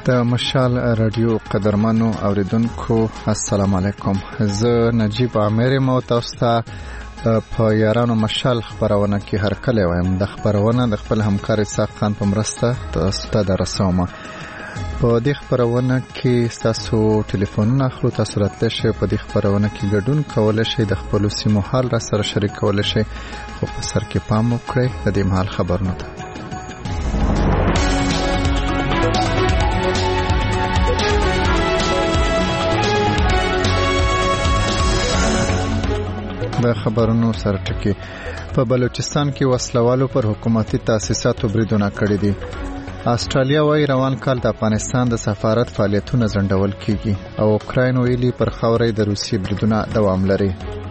د مشال رادیو قدرمنو اوریدونکو السلام علیکم. زه نجیب عامر مو تاسو ته په یارانو مشال خبرونه کې هر کله وایم. د خبرونه د خپل همکار اسحاق خان په مرسته تاسو ته درسوم. په دې خبرونه کې تاسو ټلیفونونه اخلو، تاسو راتلی شئ په دې خبرونه کې ګډون کولی شئ، د خپل سیمو حال را سره شریک کولی شئ، خو په سر کې پام وکړئ د دې مهال خبرونه ته. د خبرونو سره ټکی. په بلوچستان کې وسلوالو پر حکومتي تاسیساتو بریدونه کړي دي. استرالیا وايي روان کال د افغانستان د سفارت فعالیتونه ځنډول کیږي او اوکراین ویلي پر خاورې د روسیې بریدونه دوام لري.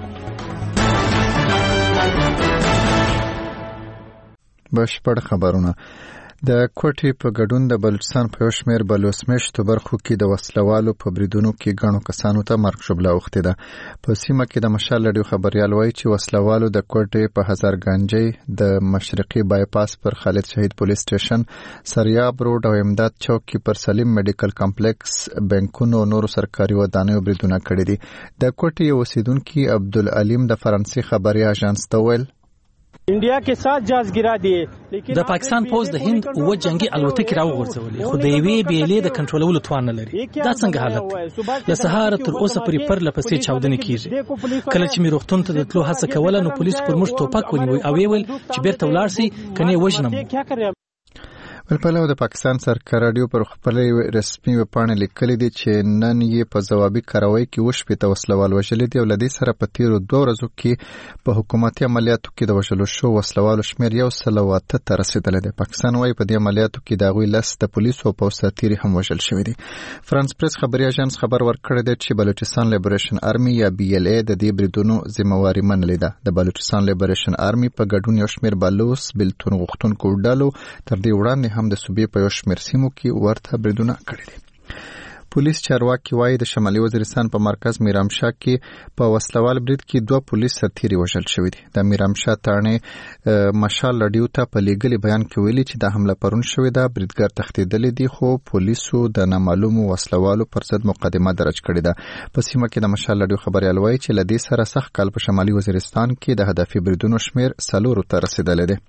بشپړ خبرونه. د کوټې په ګډون د بلوچستان په شمیر بلوسمیشتو برخو کې د وسلوالو په بریدونو کې ګڼو کسانو ته مرګ ژوبله اوښتې ده. په سیمه کې د مشال رادیو خبريال وایي چې وسلوالو د کوټې په هزارګانجۍ د مشرقي بایپاس پر خالد شهید پولیس سټیشن، سریاب روډ او امداد چوک کې پر سلیم میډیکل کمپلیکس، بانکونو او نورو سرکاري ودانیو بریدونه کړي دي. د کوټې اوسیدونکي عبدالعلیم د فرانسې خبري اژانس ته ویل انډیا کې 7 جاز ګرا دي. د پاکستان پوز د هند او جنگي الوتکې راوغورځولې، خو د یوې بیلې د کنټرولولو توان نه لري. دا څنګه حالت له سهار تر اوسه پرې پر لپسې چاودنې کیږي. کله چې مې روغتون ته د تلو هڅه کوله نو پولیس پر موږ ټوپک ونیوي او ویل چې بیرته ولاړ سي کني وژنم. بلپلو د پاکستان سرکار رادیو پر خپل رسمي وپاڼه لیکلي دي چې نن یې په ځوابي کاروي کې وشپېته وسلوال وژلي دي او لدې سره په تیرو 2 ورځو کې په حکومتي عملیاتو کې د وژلو شو وسلوالو شمیر 108 ته رسیدلی دی. پاکستان وايي په دې عملیاتو کې د هغوی 10 د پولیسو او پوځ سرتیري هم وژل شوي دي. فرانس پریس خبري اژانس خبر ورکړی دی چې بلوچستان لیبریشن آرمي یا BLA د دې بریدونو ذمہواري منلې ده. د بلوچستان لیبریشن آرمي په ګډون یو شمیر بلوچ بلتون غوښتونکو ډلو تر دې وړاندې هم د صوبې په یو شمېر سیمو کې ورته بریدونه کړي دي. پولیس چارواکي وایي د شمالي وزیرستان په مرکز میرامشاه کې په وسلوال برید کې 2 پولیس سرتیري وژل شوي دي. د میرامشاه تاڼې مشال رادیو ته په لیږلي بیان کې ویلي چې دا حمله پرون شوې ده. بریدګر تښتېدلی دي خو پولیسو د نامعلومو وسلوالو پر ضد مقدمه درج کړې ده. په سیمه کې د مشال رادیو خبريال وایي چې لدې سره سخت کال په شمالي وزیرستان کې د هدفي بریدونو شمیر 4 ته رسیدلی دی.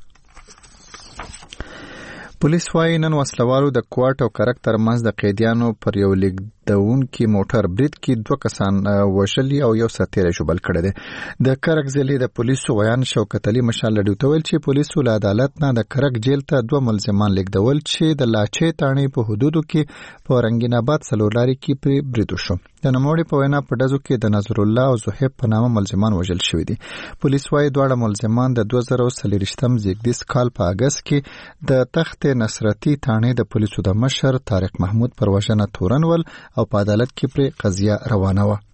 پولیس وايي نن وسلوالو د کوټ او کرک ترمنځ د قیدیانو پر یو لیږدونکي موټر برید کې 2 کسان وژلي او یو سرتیری ژوبل کړی دی. د کرک ضلع د پولیسو ویان شوکت علي مشال رادیو ته ویل چې پولیسو له عدالت نه د کرک جیل ته 2 ملزمان لیږدول چې د لاچې تاڼې په حدودو کې په رنگین آباد څلورلارې کې پرې برید وشو. د نوموړي په وینا په ډزو کې د نظر الله او زهیب په نامه ملزمان وژل شوي دي. پولیس وايي دواړه ملزمان د 2023 زیږدیز کال په اگست کې د تخت نصرتي تاڼې د پولیسو د مشر طارق محمود پر وژنه تورن ول او په عدالت کې پر قضیه روانه و.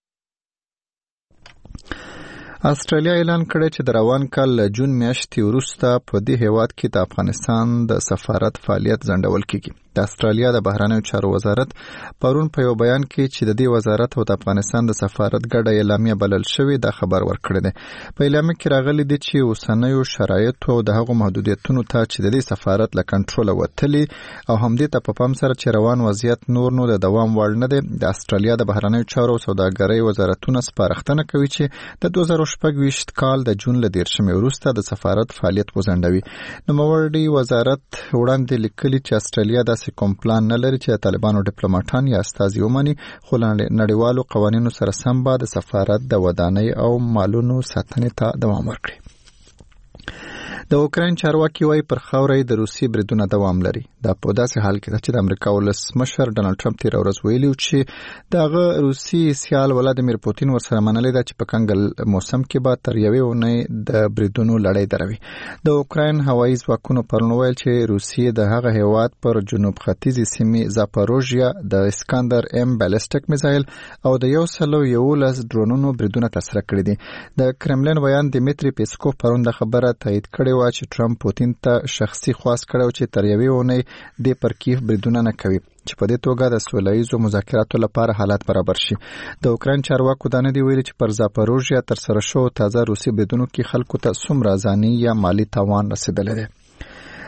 استرالیا اعلان کړی چې د روان کال جون میاشتې وروسته په دې هیواد کې د افغانستان د سفارت فعالیت ځنډول کیږي. د استرالیا د بهرنیو چارو وزارت پرون په یو بیان کې چې د دې وزارت او د افغانستان د سفارت ګډه اعلامیه بلل شوې دا خبر ورکړی دی. په اعلامیه کې راغلي دي چې اوسنیو شرایطو او د هغو محدودیتونو ته چې د دې سفارت له کنټروله وتلي او همدې ته په پام سره چې روان وضعیت نور نو د دوام وړ نه دی. د استرالیا د بهرنیو چارو او سوداګرۍ وزارتونه سپارښتنه کوي چې د 2024 کال د جون له 13 وروسته د سفارت فعالیت وځنډوي. نوموړي وزارت وړاندې لیکلي چې استرالیا د کوم پلان نه لري چې طالبانو ډیپلوماټان یا استازي ومني، خو نړیوالو قوانینو سره سم به د سفارت د ودانۍ او مالونو ساتنې ته دوام ورکړي. د اوکراین چارواکي وايي پر خاورې د روسي بریدونه دوام لري. دا په داسې حال کې چې د امریکا ولسمشر ډانلډ ټرمپ تیر ورځ ویلي چې دغه روسي سیال ولادیمیر پوتین ورسره منلې ده چې په کنګل موسم کې به تر یوې اونۍ د بریدونو لړۍ دروي. د اوکراین هوایي ځواکونو پرون ویل چې روسیې د هغه هیواد پر جنوب ختیځي سیمې زاپاروژیا د اسکندر ام بالستیک میزایل او د 111 ډرونونو بریدونه ترسره کړي دي. د کرملین ویان دیمیتری پیسکوف پرون د خبره تایید کړې و چې ټرمپ پوتین ته شخصي خواست کړو چې تر یوې اونۍ د پر کیف بریدونه نه کوي چې په دې توګه د سوله‌ایزو مذاکراتو لپاره حالات برابر شي. د اوکراین چارواکو دا نه دی ویلي چې پر زاپاروژیا تر سره شو تازه روسي بریدونو کې خلکو ته څومره ځاني یا مالی تاوان رسیدلی دی.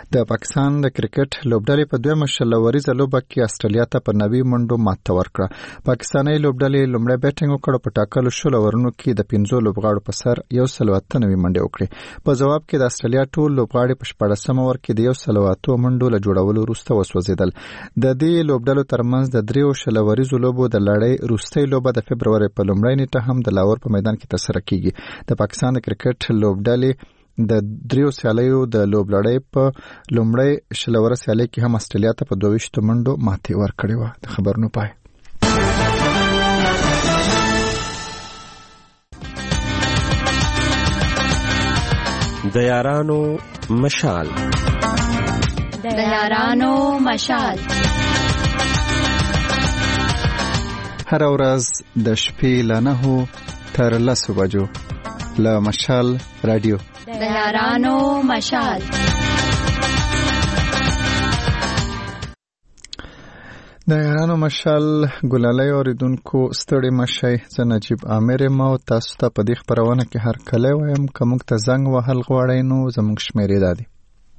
د پاکستان د کرکټ لوبډلې په دویمه شلوریزه لوبه کې استرالیا ته په 90 منډو ماته ورکړه. پاکستاني لوبډلې لومړی بیټینګ وکړ په ټاکلو شلو اورونو کې د 15 لوبغاړو په سر 198 منډې وکړې. په جواب کې د استرالیا ټول لوبغاړي په 14 اور کې د 108 منډو له جوړولو وروسته وسوځیدل. د دې لوبډلو ترمنځ د 3 شلوریزو لوبو د لړۍ وروستۍ لوبه د فبرवरी په لومړۍ نیټه هم د لاهور په میدان کې ترسره کیږي. د پاکستان د کرکټ لوبډلې د 3 سیالیو د لوبلړۍ په لومړۍ شلوره سیالۍ کې هم استرالیا ته په 22 منډو ماتې ورکړې و. د خبرونو پای. د یارانو مشال هر ورځ د شپې له 9 تر 10 بجو له مشال رادیو د یارانو مشال. د یارانو مشال ګلالۍ اوریدونکو ستړي مشي. زه نجیب عامر ما او تاسو ته په دې خبرونه کې هر کله وایم که موږ ته زنګ وهل غواړئ نو زموږ شمیرې دادي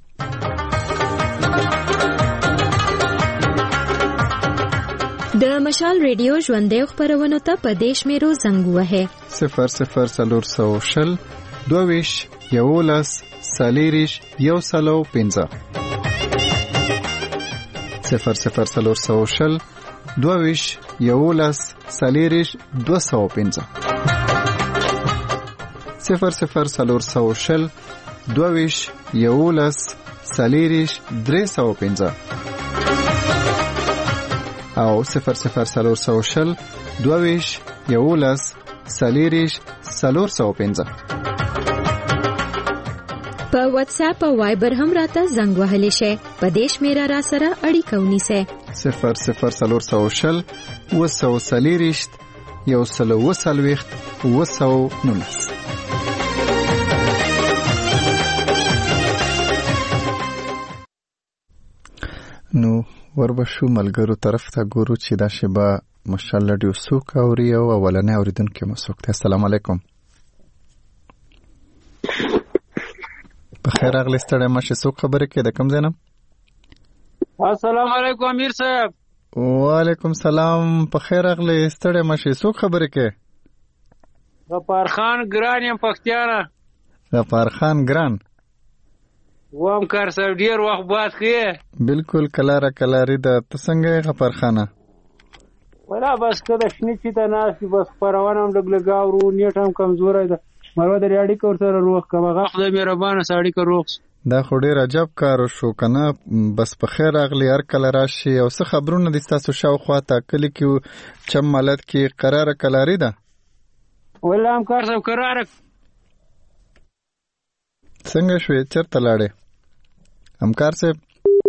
د مشال ریډیو ژوندۍ خبرونه ته په دې شمیرو زنګ وهه 00420 22 11 سالیریش یو سلو 15 00420 22 11 سالیریش 215 00420 22 11 سالیریش 315 او 00420 22 11 سالیریش 415. په واتس اپ او وایبر هم راته زنګ وهلی شي. په دې شمیره را سره اړیکه ونیسئ 00420 وسو سالیریشت یو سلو وسلويخت وسو نونس. نو وربشو ملګرو طرف ته ګورو چې دا شبا ماشاءالله ډیو سوک اوري او اولنې اوریدونکو مسوک ته السلام علیکم. بخیر اغلی ستړی مشه څوک خبرې کې د کوم ځای نه؟ السلام علیکم امیر صاحب. وعلیکم سلام. بخیر اغلی ستړی مشه څوک خبرې کې؟ غفار خان ګران یم پښتیانه. غفار خان ګران وام کار صاحب ډیر وخت بعد کې بالکل کلاره کلاری د څنګه غفار خانه ولا بس کده شنی چې ته ناس بس پروانم لګلګاورو نیټ هم کمزورای ده مرو د ریاډي کور سره روغ کما غخ د مهربانه ساړی کو روغ. دا خو ډیر عجب کار شو کنه. بس په خیر اغلی هر کله راشي او څه خبرونه د تاسو شاوخوا ته کلی کې چم ملت کې قرار کلاری ده ولا هم کار صاحب قرار څنګه شوې چرته لاړې همکار صاحب؟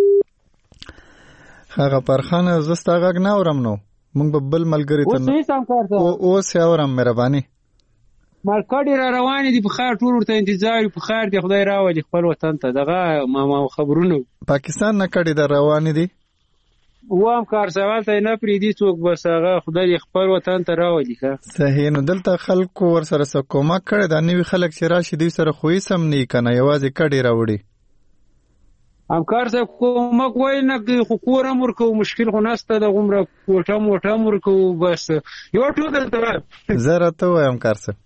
هغه پرخانه زستا غږ نه اورم نو مونږ بل ملګری ته اوس هم کار صاحب اوس اورم مهرباني مارکاډي را روانې دي په خیر ټول ورته انتظار په خیر دی خدای راوړي خپل وطن ته دغه ما خبرونه پاکستان نه کړي د روانې دي وام کار سوال ته نه پریدي څوک بس هغه خدای خپل وطن ته راوړي ښه صحیح. نو دلته خلکو ور سره څه کومک کړي دا نوی خلک چې راشي دوی سره خوې سم نه کنه یوازې کډي راوړي همکار صاحب کومک وای نه خو کورم ورکو مشکل خو نسته د عمره کوټه موټه ورکو بس یو ټول دلته زه راته وایم همکار صاحب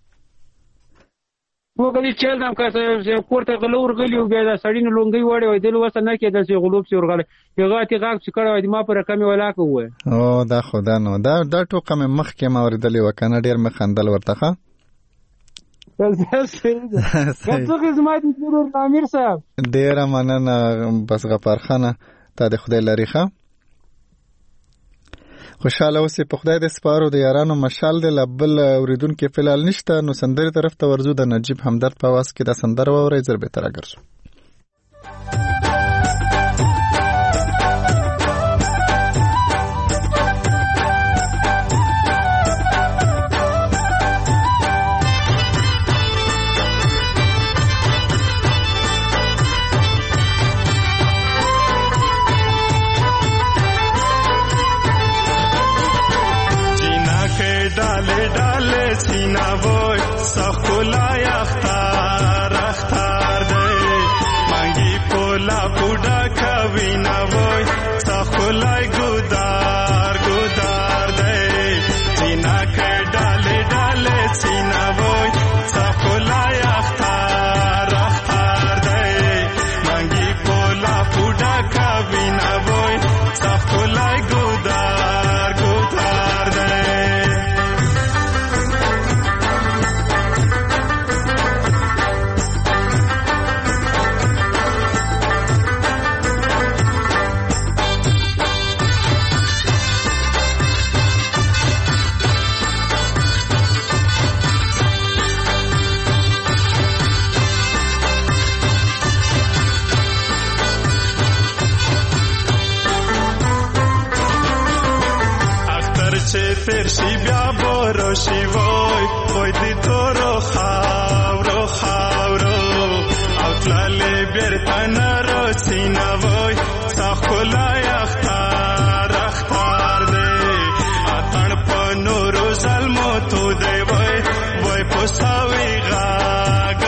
وګړي چې هم کاسه کوړه غلور غلیو بیا د سړینو لونګي وړي وای دل وسه نه کې د سی غلوب سی ورغله یغاتی غاک چې کړه وای ما پر رقم ولا کوه او دا خدا نو دا ټوکه مې مخ کې ما ورېدلې وکنه ډیر مې خندل ورته ښه کڅو خدمت ضرور امیر صاحب ډیر مننه بس غفار خانه ته د خدای لري ښه خوشاله اوسې په خدای د سپارو د یارانو مشال د لبل اوریدونکو فلال نشته نو سندري طرف ته ورزو د نجیب همدرد په واس کې د سندر ووري زر به تر اگرسو سینا وای سخلا اختار اختار دے مانگی پولا پوڈا چې بیا بروشي وای وای دې تورو خاورو او تللې بیرته نه راسي نه وای څخلا اختار دی اتڼ په نورو ظلمو تو دی وای په ساوي غاګ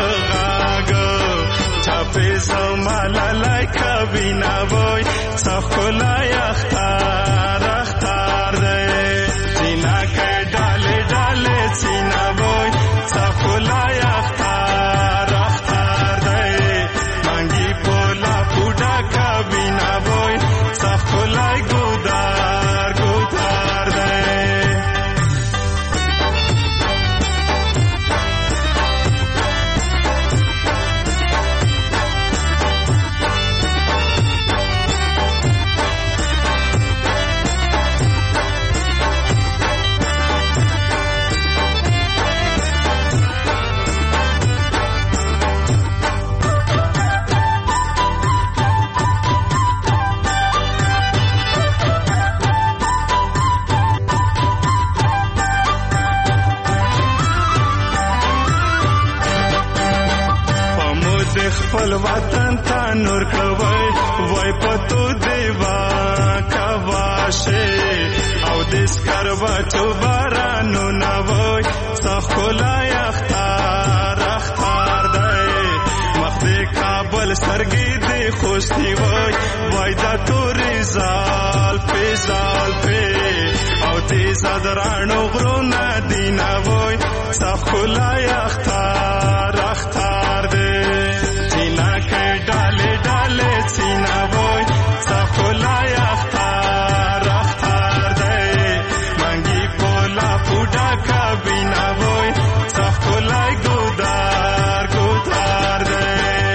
چاپې زماله لای کبینا وای څخلا اختار دی سینا کې ډاله سینا وای څخلا اختار دی مانګي پولا پوډا کبینا وای څخلا ګودار دی خپل وطن ته نور کوي وای پتو دیوا کواشه او دس کروا تو بارانو نه وای څخلا اختار دی مخ دې کابل سرګي دې خوستي وای دا تورې زال په او دې زدرانو غرونه دینا وای څخلا اختار دی ډاله سینا وای څخلا اختار دی مانګي پولا پوډا کبینا وای څخلا ګودار دی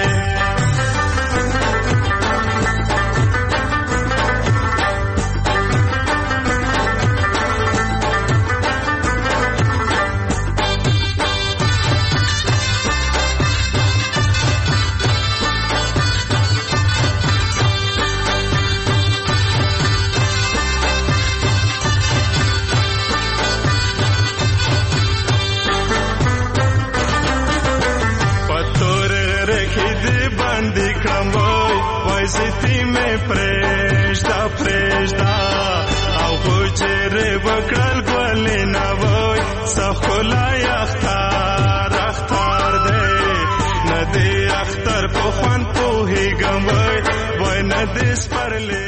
زیتی میں پریشدا او بوجره وکړل ګولې نه وای څخلا اختار دی نه دې اختر په خوان پوهېږم وای نه دې سپرلې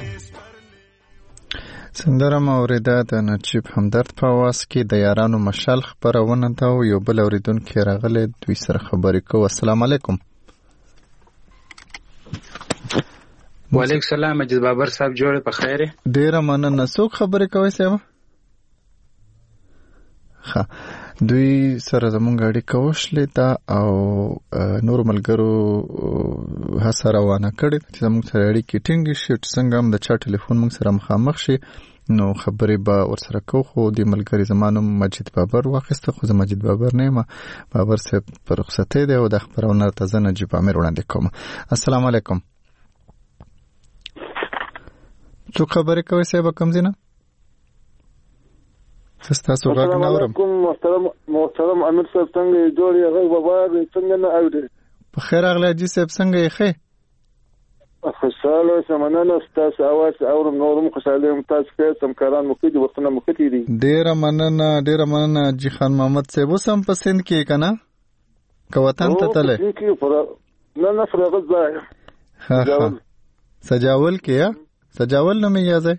سندره موریده د نجیب همدرد په आवाज کې د یارانو مشال خبرونه ده او یو بل اوریدونکو راغلی دوی سره خبرې کوو. السلام علیکم. وعلیکم السلام مجید بابر صاحب جوړ په خیره. ډیره مننه. څوک خبرې کوي صاحب؟ ها دوی سره زمونږ اړیکه وشلې ده او نور ملګرو هڅه روانه کړې چې زمونږ سره اړیکې ټینګې شي چې څنګه هم د چا ټلیفون موږ سره مخامخ شي نو خبرې به ورسره کوو. خو د ملګري زما نوم مجید بابر واخیسته خو زه مجید بابر نه یم. بابر صاحب په رخصتۍ دی او د خبرونه ته زه نجیب امیر وړاندې کوم. السلام علیکم. څوک خبرې کوي صاحب کوم ځای نه؟ تاسو غږ نه اورم. محترم امیر صاحب څنګه جوړ یې؟ غږ بابا څنګه نه اوري؟ په خیر اغلی حاجي صاحب څنګه یې ښه؟ خوشحاله مننه ستاسو اواز اورم نورم خوشحاله یم. تاسو ښه همکاران مو کړي وختونه مو کړي دي. ډېره مننه حاجي خان محمد صاحب. اوس هم په سند کې که نه؟ که وطن ته تللی؟ نه فراغت ځای سجاول کې یا؟ سجاول نومې یا ځای؟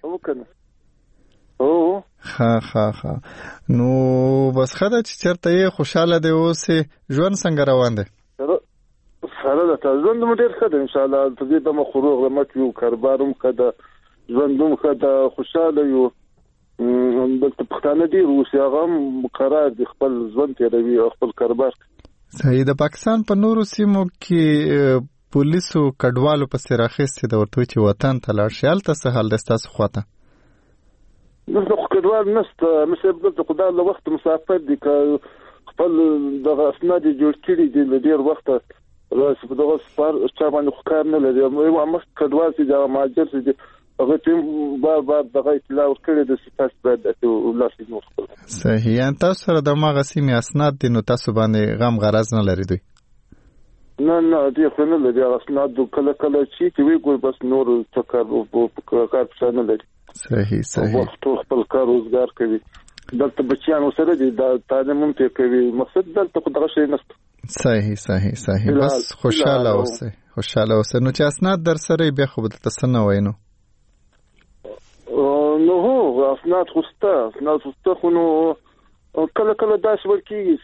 ها نو بس ښه ده چې چېرته یې خوشحاله دی اوس ژوند څنګه روان دی؟ سره ده ژوند مو ډېر ښه ده انشاءالله. په دې دمه خو روغ رمټ یو، کاروبار هم ښه ده، ژوند هم ښه ده، خوشحاله یو. دلته پښتانه ډېر اوسي هغه هم قرار دي خپل ژوند تېروي او خپل کاروبار. صحیح. د پاکستان په نورو سیمو کې پولیسو کډوالو پسې راخیستې ده ورته چې وطن ته لاړ شي. هلته څه حال دی ستاسو خواته؟ دلته خو کډوال نشته مصرف. دلته خو دا له وخته مسافر دي که خپل دغه اسناد یې جوړ کړي دي له ډېر وخته راسي په دغه چا باندې خو کار نه لري. مخکې کډوال چې دغه مهاجر چې دي هغه ټیم با دغه اطلاع ورکړي د تاسو باید ولاسي نور خپل. صحیح. ان تاسو سره د ماغه سیمه اسناد دي نو تاسو باندې غم غرض نه لري دوی؟ نه دې خو نه لري اسناد کله چې وی ګور بس نور څه کار څه نه لري. صحیح. وخت خپل کار روزګار کوي. دلته بچیانو سره دي دا تعلیم هم کوي مقصد دلته دغه شی نشته. صحیح. بس خوشاله اوسه. نو چې اسناد در سره بیا خو به تاسو نه وینو. نو هو اسناد خوسته خو نو کله داس ورکیږي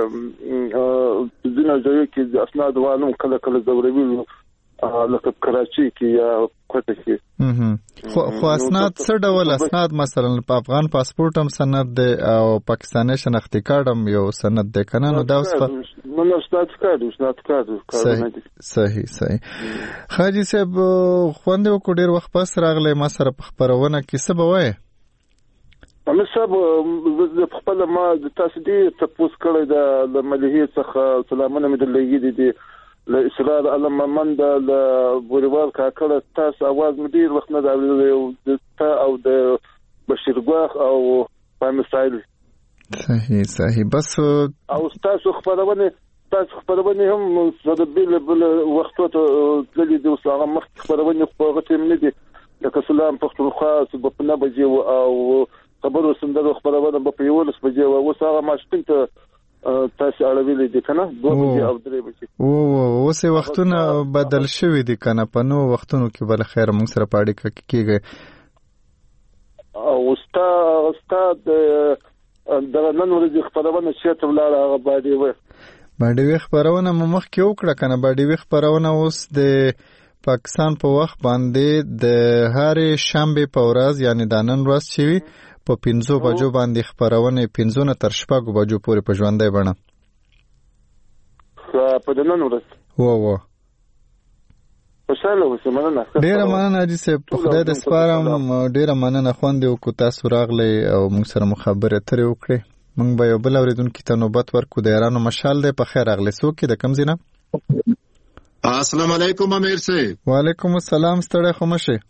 چې ځینې ځایو کې اسناد وانه کله ضروري لکه کراچي کې یا کوټه کې. خو اسناد څه ډول اسناد؟ مثلا په افغان پاسپورت هم سند دی او پاکستاني شناختی کارت هم یو سند دی کنه؟ نو دا اوس نو اسناد کارت صحیح. خاجي صاحب خوند وکړ ډیر وخت پس راغلی ما سره په خبرونه کې څه به وایي؟ امیر صاحب د خپل ما د تاسو دی تاسو کړی د مليحي څخه سلامونه مې درلېږي دي له اسرار علم مند له بوریوال کاکړه تاسو आवाज مدیر وخت نه دا او د بشیر ګواخ او پام سایل. صحیح. بس او تاسو خبرونه هم زده بل وختو ته تللی دي وسه مخ خبرونه خبرته نه دي لکه سلام پښتونخوا په نه بجې او خبرو سندرو خبرونه په یولس بجې او وسه ما شپته تاسو اړوي دي کنه 2 بجې او 3 بجې. اوسه وختونه بدل شوي دي کنه؟ په نو وختونو کې بل خیر موږ سره پاړی کېږي. او استاد د نن ورځې خبرونه چې ته ولاړه هغه باندې خبرونه مخ کې وکړه کنه؟ باندې خبرونه اوس د پاکستان په وخت باندې د هارې شنبه په ورځ یعنی د نن ورځ چې په 5 بجو باندې خبرونه 5 تر 6 بجو پورې په ژوندۍ بڼه په دنن ورځ خوشاله اوسه. مننه. ډیره مننه حاجي صاحب. په خدای د سپارم. ډیره مننه خوند وکړو تاسو راغلی او موږ سره مخابره ترې وکړې. موږ به یو بل اوریدونکو ته نوبت ورکو. د ایرانو مشال دی. په خیر راغلی. څوک د کوم ځای نه؟ السلام علیکم امیر صاحب. وعلیکم السلام. ستړی خو مشه؟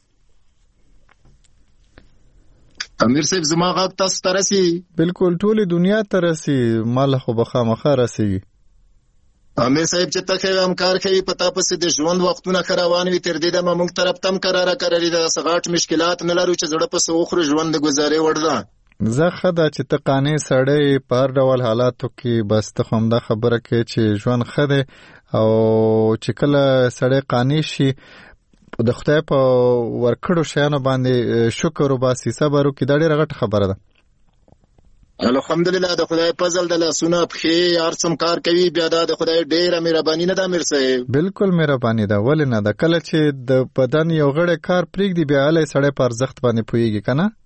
امیر صاحب زما غږ تاسو ته رسي؟ بالکل ټولې دنیا ته رسي. مال خو بخامخه رسي. امیر صاحب چې تاسو همکار کوي پتا پسې د ژوند وختونه خروان وي تر دې د موږ طرف تم قراره کړی د سغاټ مشکلات نه لرو چې زړه پسې اوخره ژوند گزارې وړه. زه خدا چې ته قانې سړی په هر ډول حالاتو کې بس ته هم دا خبره کوي چې ژوند خده او چې کله سړی قانې شي د خدای په ورکړو شیانو باندې شکر وباسي صبر وکړي. دا ډېره غټه خبره ده. الحمدلله د خدای فضل د لاسونه پخې هر څوم کار کوي بیا د خدای ډېره مهرباني نه ده امیر صاحب. بالکل مهرباني ده. ولې نه ده؟ کله چې د بدن یو غړی کار پرېږدي بیا هلی سړی په ارزښت باندې پوهېږي که نه؟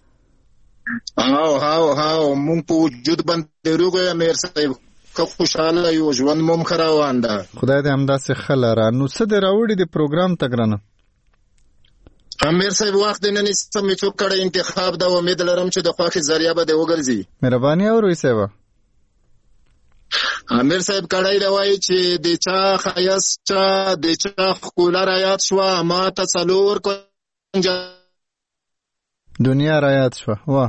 هاو مونږ په وجود باندې روغ یو امیر صاحب که خوشحاله یو ژوند مو ښه روان ده. خدای دې همداسې ښه لره. نو څه دې راوړي د پروګرام ته ګرانه؟ امیر صاحب وخت دې نن سم یې څوک کړی انتخاب ده. امید لرم چې د خوښې ذریعه به دې وګرځي. مهرباني اورئ صاحب. امیر صاحب کړی دی وایي چې د چا ښایست چا د چا ښکلا رایاد شوه ما ته څلور کنجه دنیا رایاد شوه. واه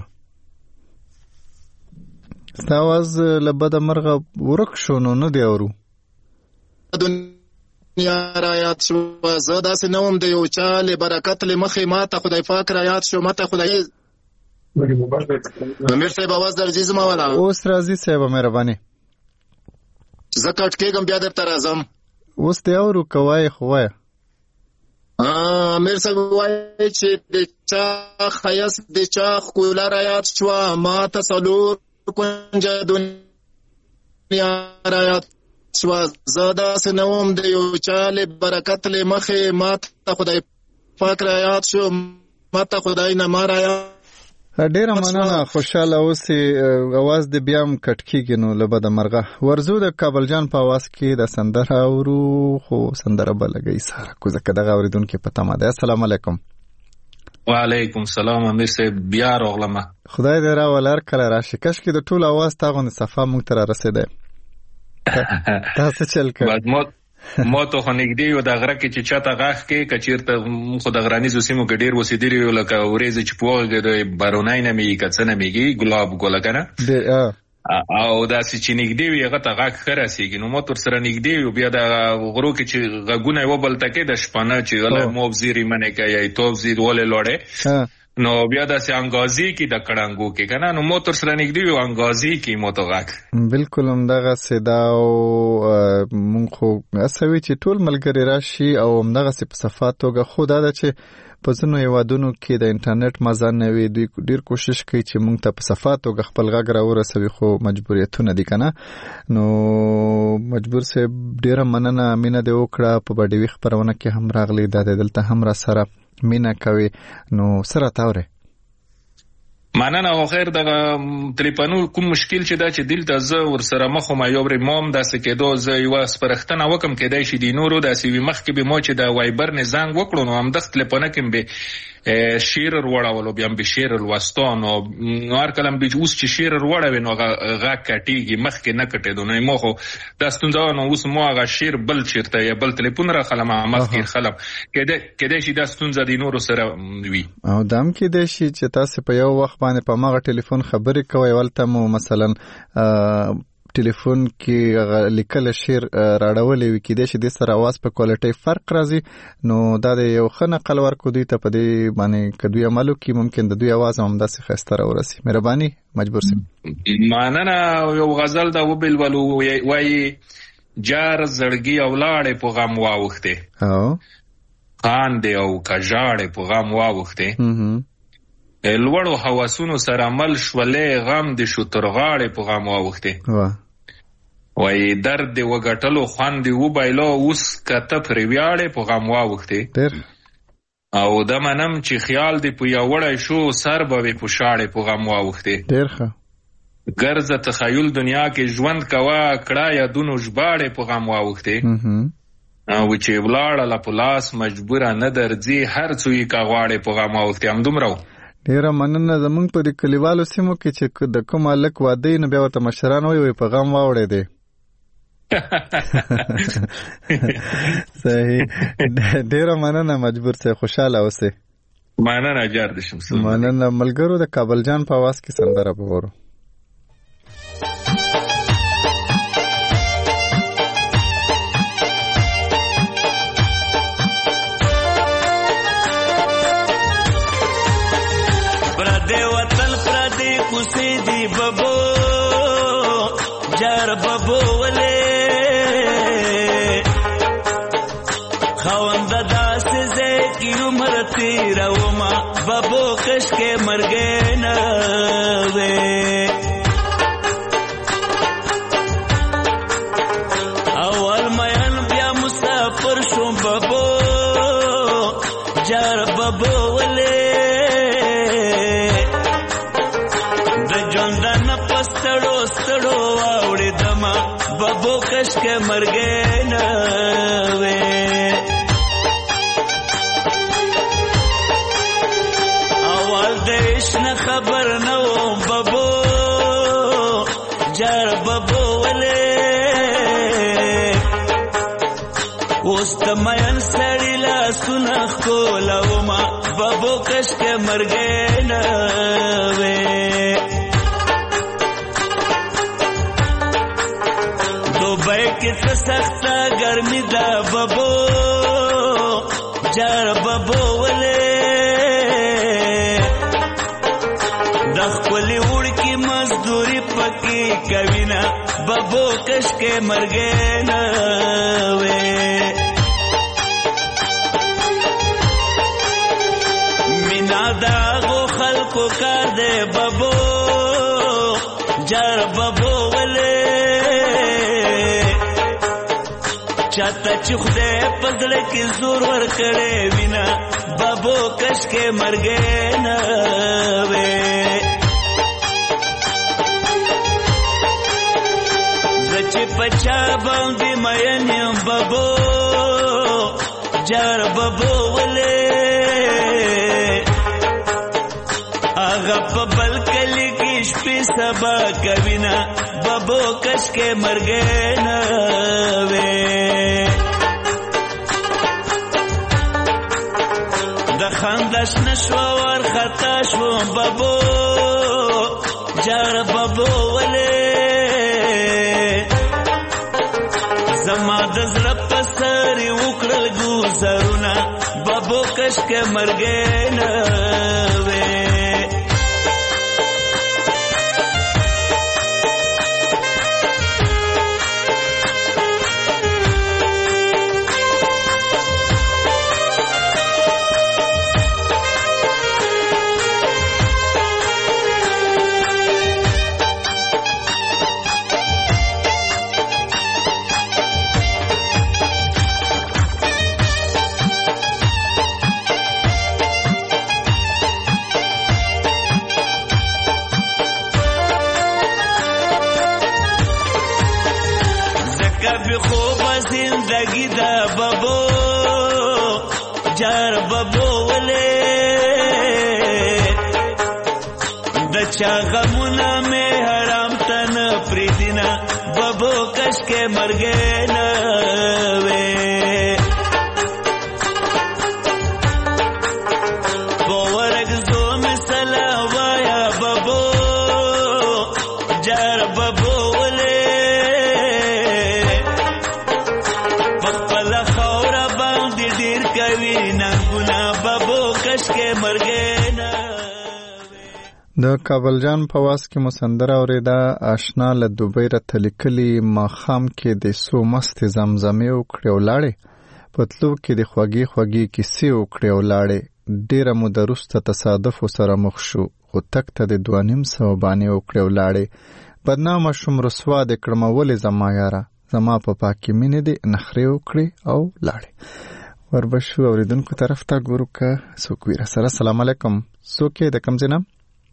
ستا آواز له بده مرغه ورک شو نو نه دی اورو. دنیا رایاد شوه زه داسې نه وم د یو چا له برکت له مخې ما ته خدای پاک رایاد شو. ما ته خدای امیر صاحب آواز درځي زما والا؟ اوس راځي صاحب مهرباني. زه کټ کېږم بیا درته راځم. اوس دې اورو که وایې خو وایه. امیر صاحب وایي چې د چا ښایست د چا ښکلا رایاد شوه ما ته څلور کنجه دنیا رایاد شوه زه داسې نه وم د یو چا له برکت له مخې ما ته خدای پاک رایاد شو. ما ته خدای نه ما رایاد. ډیره مننه. خوشاله اوسې. اواز دې بیا هم کټ کېږي نو له بده مرغه. ورځو د کابل جان په اواز کې د سندره اورو خو سندره به لګوي ساره کو ځکه دغه اورېدونکي په تمه دی. السلام علیکم. وعلیکم السلام امیر صاحب بیا راغلم. خدای دې راول هر کله راشي. کشکې د ټول اواز تا غوندې صفا موږ ته رارسېدی. تاسو چل کړ مو ته خو نږدې یو د غره کې چې چاته غاښ کې که چېرته خو د غرانیزو سیمو کې ډېر اوسېدلي یو لکه ورېځې چې په وغږې د بارونی نومېږي که څه نومېږي ګلاب ګله که نه او داسې چې نږدې وي هغه ته غږ ښه رسېږي نو موت ورسره نږدې یو بیا د غرو کې چې غږونه یې وبلته کې د شپانه چې غلی موب زیري منې که یا توب زید ولې لوړې نو بیا داسې انګازي کې د کړنګو کې که نه نو موت ورسره نږدې وي انګازي کې موت غږ بالکل همدغسې دا او مونږ خو هڅه وي چې ټول ملګري راشي او همدغسې په صفا توګه خو دا ده چې په ځینو هیوادونو کې د انټرنیټ مزه نه وي دوی ډېر کوشش کوي چې موږ ته په صفا توګه خپل غږ راورسوي خو مجبوریتونه دي که نه نو مجبور صاحب ډېره مننه مینه دې وکړه په بډیوي خپرونه کې هم راغلی دا دی دلته هم را سره مینه کوي نو سره تاورې مننه خو خیر دغه تلیفونو کوم مشکل چې دا چې دلته زه ورسره مخ وم یو برې مام داسې کېدو زه یوه سپارښتنه وکړم کېدای شي د نورو داسې وي مخکې به مو چې د وایبر نه زنګ وکړو نو همدغه تلیفونه کې به شیر وروړولو بیا به شیر لوستو نو هر کله به اوس چې شیر وروړوي نو غږ کټېږي مخکې نه کټېدو نو مو خو دا ستونزه نو اوس مو هغه شیر بل چېرته یا بل تلیفون راخلم مخکې خلم کېدای شي دا ستونزه د نورو سره وي او دا هم کېدای شي چې تاسې په یو وخت باندې په هماغه ټلیفون خبرې کوئ ولته مو مثلا ټلیفون کې لیکل شعر راړولې وي کېدای شي دې سره اواز په کوالټۍ فرق راځي نو دا د یو ښه نقل ورکړو دوی ته په دې باندې که دوی عمل وکړي ممکن د دوی اواز هم همداسې ښایسته راورسي مهرباني مجبور سي مننه یو غزل دا وبلولو وایي جار زړګي او لاړې په غم واوښتې خاندې او که ژاړې په غم واوښتې لوړو حواسونو سره مل شولې غم د شو تر غاړې په غم واوښتې وایي درد دې وګټلو خوند دې وبایلو اوس که ته پرې ویاړې په غم واوښتې او دا منم چې خیال دې په یو وړی شو سر به وې په شاړې په غم واوښتې ډېر ښه ګرځه تخیل دنیا کې ژوند کوه کړه یادونو ژباړې په غم واوښتې او چې ولاړله په لاس مجبوره نه درځي هر څو یې که غواړې په غم واوښتې همدومره و ډیره مننه زمونږ په دې کلیوالو سیمو کې چې د کوم هلک واده نو بیا ورته مشران وایي په غم واوړی دی صحیح ډیره مننه مجبور صاحب خوشحاله اوسئ مننه جار دې شم مننه ملګرو د کابل جان په اواز کې سندره وورو سیدی ببو جار ببو ولې خوند داس زکی عمر تیرا وما ببو کش کې مرګې نه وې اول مېن بیا مسافر شو ببو جار ببو ولې ستړو واوړې دما ببو کش کې مرګې نه وې اول دیش نه خبر نه و ببو جار ببو ولې اوس د مین سړی لاسونه ښکلومه ببو کش کې مرګې نه وې کس سخت گرمی دا ببو جار ببو ولې د خپلې وړکې مزدوري پکې کوي نه ببو کش کې مرګې نه وې مینا د هغو خلکو کار دی ببو جار ببو ولې چاته چې خدای په زړه کې زور ورکړی وینه بابو کش کې مرګې نه وې زه چې په چا باندې مین یم بابو جار بابو ولې هغه په بل کلي کې شپې سبا کوي نه بابو کش کې مرګې نه وې خندش نشو ورخطا شو بابو جار بابو ولې زما د زړه په سر وکړل ګوزارونه بابو کشکه مرګې نه وې زندگی دا بابو جار بابو ولې د چا غمونه مې حرام تن پریدینا بابو کشکه مرګې نه وې بورګ زو مثلا وایا بابو جار بابو د کابل جان په واس کې مسندره اوریدا آشنا له دوبۍ را تلکلی ماخام کې د سو مست زمزمه او کړو لاړې پتلو کې د خوږی خوږی کیسې او کړو لاړې ډیره مدرسته تصادف سره مخ شو خو تک ته د 2.5 باندې او کړو لاړې بدنامه شوم رسوا د کړمولې زما یاره زما په پاکي مینې د نخري او کړې او لاړې وربشو اوریدونکو طرف ته ګورو کا سوکویر سره السلام علیکم سوکې د کم جنم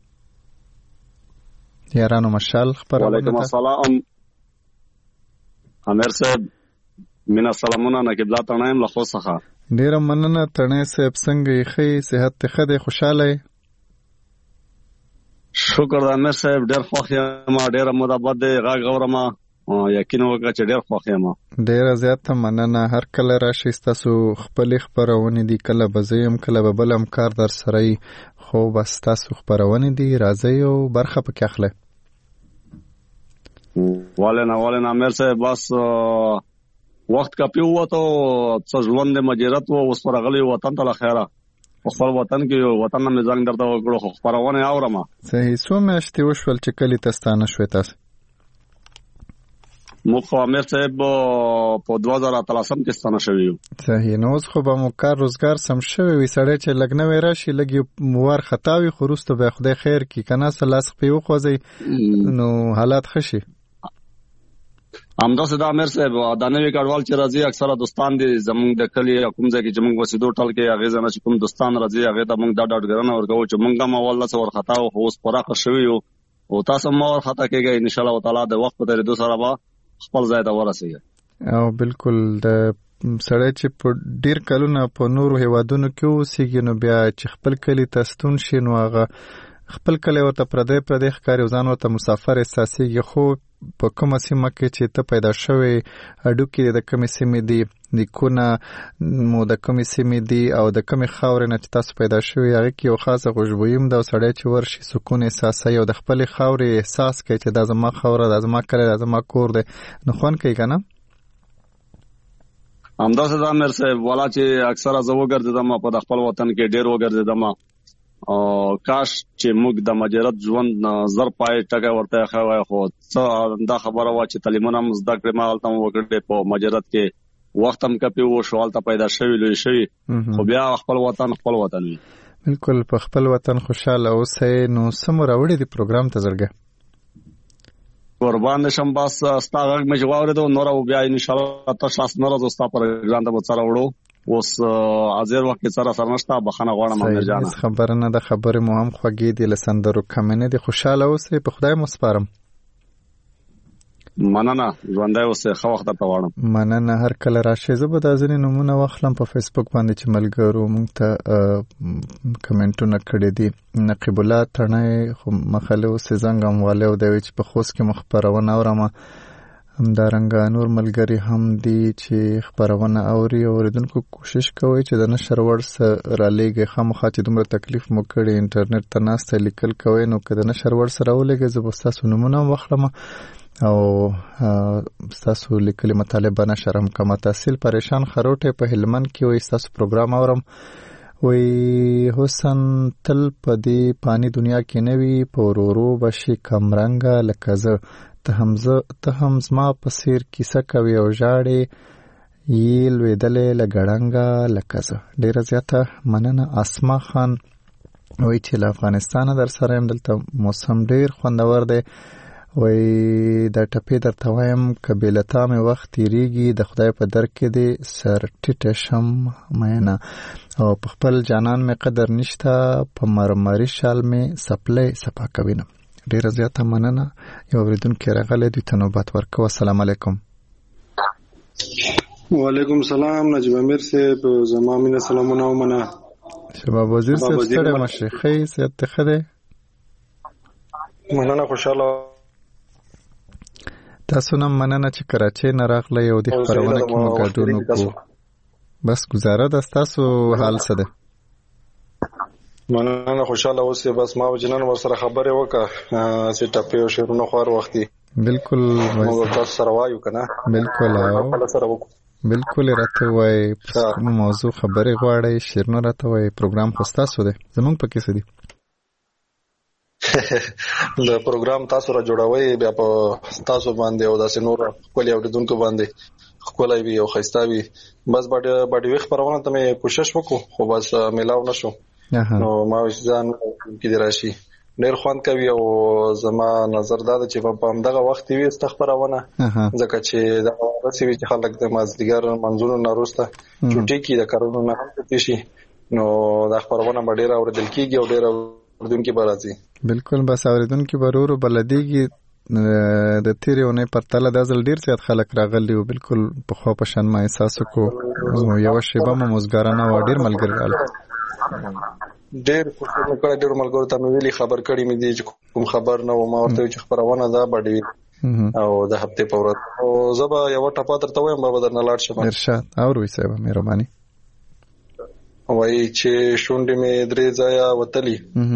یارانو مشال خبرونه وعلیکم السلام امیر صاحب مینا سلامونه نقیب الله تنایم له خو څخه ډیر مننه تنه صاحب څنګه یې صحت ته خده خوشاله شکر د امیر صاحب ډیر خوښ یم ډیر مدبد غا غورما یقین وکړه چې ډیر خوښ یم ډیر زیات مننه هر کله راشي تاسو خپل خبرونه دي کله بزیم کله بلم کار در سره خو بس تاسو خبرونه دي راځي او برخه پکې اخله والنا امیر صاحب بس وخت کا پیو تو څژوند مجرت و اوس پرغلی وطن ته خیره خپل وطن کې وطن نه ځان درته وکړو خبرونه اورم صحیح سو مېشته وشول چې کلی تستانه شوي تاسو مخ امیر صاحب په 2013 کې ستانه شوی صحیح نو اوس خو به مو کار روزګار سم شوی وي سړی چې لګنوي راشي لګي موار خطاوي خروسته به خدای خیر کی کنه سلاس په خوځي نو حالات خشي همدا صدا امیر صاحب د نوې کډوال چې راځي اکثره دوستان دي زمونږ د کلی کوم ځای کې زمونږ وسیدو ټل کې هغه ځنه چې کوم دوستان راځي هغه ته مونږ دا ډاډګرنه ورکو چې مونږه ما والله څور خطا او اوس پراخه شوی او تاسو ما ور خطا کېږي ان شاء الله تعالی د وخت په درېدو سره به خپل ځای ته ورسېږي او بالکل د سړی چې په ډیر کلونه په نورو هیوادونو کې اوسېږي نو بیا چې خپل کلی ته ستون شي نو هغه خپل کلی ورته پردی ښکاري ځان ورته مسافر احساسېږي خو په کومه سیمه کې چې ته پیدا شوی هډوکي د کومې سیمې دي نیکونه مو د کومې سیمې دي او د کومې خاورې نه چې تاسو پیدا شوی هغه کې یو خاصه خوشبويي هم ده او سړی چې ورشي سکون احساسوي او د خپلې خاورې احساس کوي چې دا زما خاوره دا زما کلی دا زما کور دی نو خوند کوي که نه همداسې دا امیر صاحب والا چې اکثره زه وګرځېدم په د خپل وطن کې ډېر وګرځېدم کاش چې موږ د مجرد ژوند زر پای ټکه ورته خوای خو څه دا خبره وا چې تعلیمونه هم زده کړم حالت هم وکړې په مجرد کې وخت هم کپی و شوال ته پیدا شوی لوي شوی خو بیا خپل وطن وي بالکل په خپل وطن خوشاله اوسئ نو سم راوړي دی پروګرام ته زړګه قربان شم بس ستاغه مې جواب ورته نور او بیا ان شاء الله تاسو نور زستا پروګرام ته وڅره وړو اوس ازر وخت سره سرنشتا بخنه غواړم امیر جان خبره نه د خبره مو هم خوږی دی لسندرو کمنه دی خوشاله اوسئ په خدای مو سپارم مننه ژوندای اوسه خو وخت ته واړم مننه هر کله راشه زه به د ځینې نمونه واخلم په فیسبوک باندې چې ملګرو مونږ ته کمنټونه کړي دي نقیب الله تڼای خو مخاله اوسه زنګم والو د وچ په خوست کې مخبرونه اورم همدارنګه نور ملګری هم دي چې خبرونه اوري او اوریدونکو کوشش کوي چې د نشر وړ سره رالیږي خامخا چې دومره تکلیف مو کړی انټرنیټ ته ناسته لیکل کوي نو که د نشر وړ سره ولګي زه به ستاسو نمونه واخلم او ستاسو لیکلي مطالب نشر هم کوم. تحصیل پریشان خروټه په هلمند کې وي ستاسو پروګرام اورم وی حسن تل په دې پانی دنیا کې نوي په ورورو بشي کمرنګه لکه زه ته هم زما په سیر کیسه کوي او ژاړې یې لوېدلې لګړنګه لکه زه. ډېره زیاته مننه. اسما خان وی چې له افغانستانه در سره یم دلته موسم ډېر خوندور دی وی دا ټپې درته وایم که بېلتا مې وخت تېرېږي د خدای په در کې دې سر ټیټه شم مینه او په خپل جانان مې قدر نشته په مرمري شال مې سپلی سپا کوینه. ډیره زیاته مننه. یو اوریدونکی راغلی دوی ته نوبت ورکوه. السلام علیکم. وعلیکم السلام. نجیب امیر صاحب زما مینه سلامونه ومنه. شباب وزیر صاحب ستړی مشه ښه صحت ته ښه دی؟ مننه خوشحاله. تاسو نه مننه چې کراچۍ نه راغلی او د خپرونه کې مو ګډون وکړو. بس گزاره ده. ستاسو حال څه دی؟ مننه خوشاله اوسې. بس ما وجنن ور سره خبرې وکړه چې ټپې او شعرونه خور وختي بالکل موږ تاسو سره وایو کنه. بالکل بالکل راته وای موضوع خبرې غواړي شعرونه راته وای پروګرام خو تاسو دی زمونږ پکې څه دی د پروګرام تاسو را جوړوي بیا په تاسو باندې او داسې نور کولې اوریدونکو باندې خپلای وی او خيستا وی بس باډي وخت پرونه ته مې کوشش وکړو خو بس ملاو نشو نو ما ځان کې دراشي ډېر خوان کوي او زما نظر دا چې په همدغه وخت وی استخبارونه ځکه چې دا رسېږي چې خلک د مازدیګر منځونو ناروسته چټي کې د کارونو نه هم پېښ شي نو دا خبرونه ډېر اوریدل کېږي او ډېر اوریدونکو برازي. بالکل بس اوریدونکو برورو بلديږي د تیرې ونې پرتله د ځل ډېر زیات خلک راغلي او بالکل په خو په شان ما احساس وکړو یو شیبه مو مزګارانه و ډېر ملګری راغله ډېر کوشش وکړ ډېر ملګرو ته مې ویلي خبر کړی مې دي چې کوم خبر نه و ما ورته چې خبرونه ده باندې او د هفته په ورځ او زبا یو ټپه درته وایم بابا درنه لاړ شم ارشاد اوروي صاحب مهرباني وای چې شونډې مې درې ځایا وتلی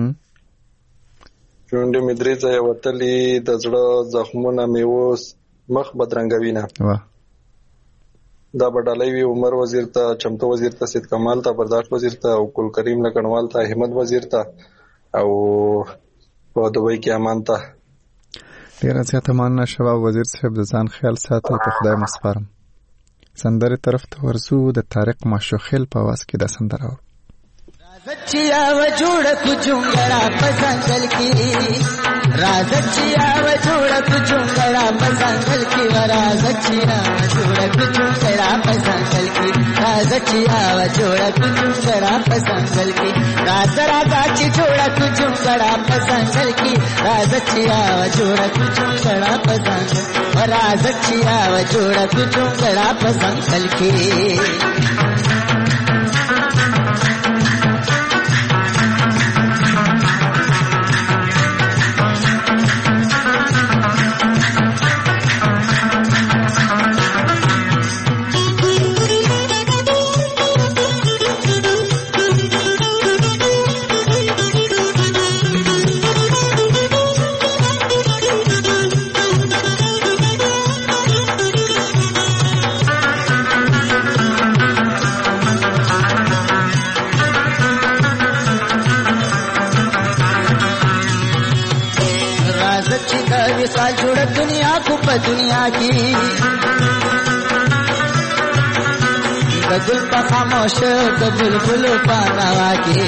شونډې مې درې ځایا وتلی د زړه زخمونه مې اوس مخ بدرنګوي نه دا بډالۍ وی عمر وزیر ته چمتو وزیر ته سید کمال ته برداشت وزیر ته او ګل کریم لکنوال ته احمد وزیر ته او په دوی کې امان ته ډیر زیاته مننه. شباب وزیر صاحب د ځان خیال ساتي په خدای مسپارم. سندره طرف ته ورزو د طارق ماشوخیل په आवाज کې د سندره राजचिया व जोड़क चुंगड़ा पसंगल की राजचिया व जोड़क चुंगड़ा पसंगल की व राजचिया व जोड़क चुंगड़ा पसंगल की राजचिया व जोड़क चुंगड़ा पसंगल की राज राजाची जोड़क चुंगड़ा पसंगल की राजचिया व जोड़क चुंगड़ा पसंगल व राजचिया व जोड़क चुंगड़ा पसंगल की दुनिया की गुल पा खामोश बुलबुल पानावा की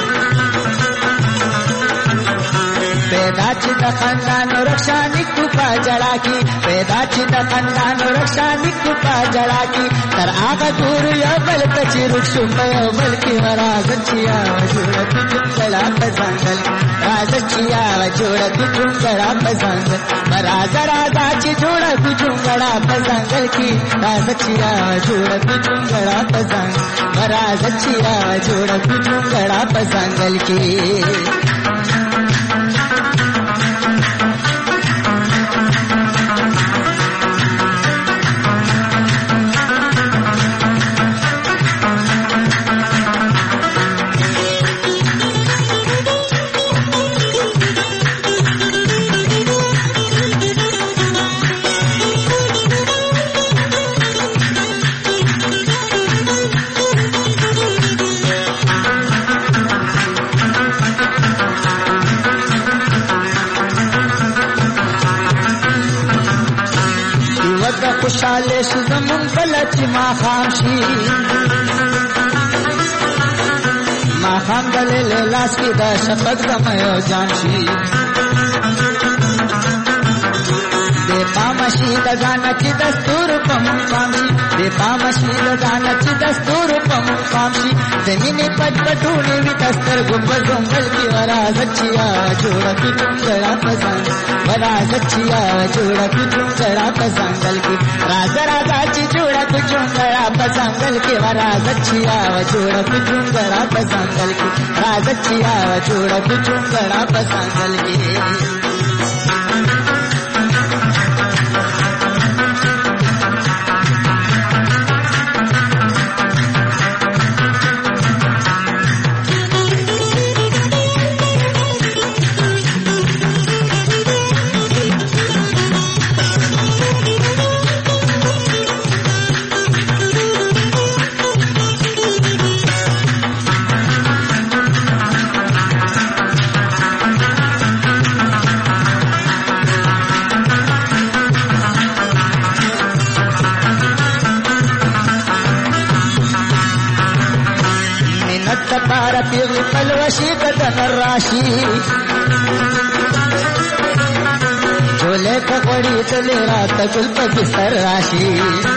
पैदाची द खानदान रक्षा निकुपा जड़ा की पैदाची द खानदान रक्षा निकुपा जड़ा की तर आगा दूर या बल कची रुक्षुम बल की राजचिया जोड़त चुंगड़ा पसंगल राजचिया जोड़त चुंगड़ा पसंगल राजा राजाची जोड़त चुंगड़ा पसंगल की राजचिया जोड़त चुंगड़ा पसंगल राजचिया जोड़त चुंगड़ा पसंगल की زکه خوشاله شو زمون کله چې ماښام شي ماښام دلې لاس کې د شفق د مېو جان شي بے پامشی د ځان چې دستور په مون پام شي بے پامشی د ځان چې دستور په مون پام شي د مینې پټ پټونې وي دستر ګوپ زنګل کې ورا زچیا جوړ کی څنګه پسند ورا زچیا جوړ کی څنګه پسندل کې راز راځه چې جوړ کی څنګه پسندل کې ورا زچیا جوړ کی څنګه پسندل کې راز زچیا جوړ کی څنګه پسندل کې پیغلی پلوشی کتن راشی جولے پکوڑی چلے رات گل پا بستر راشی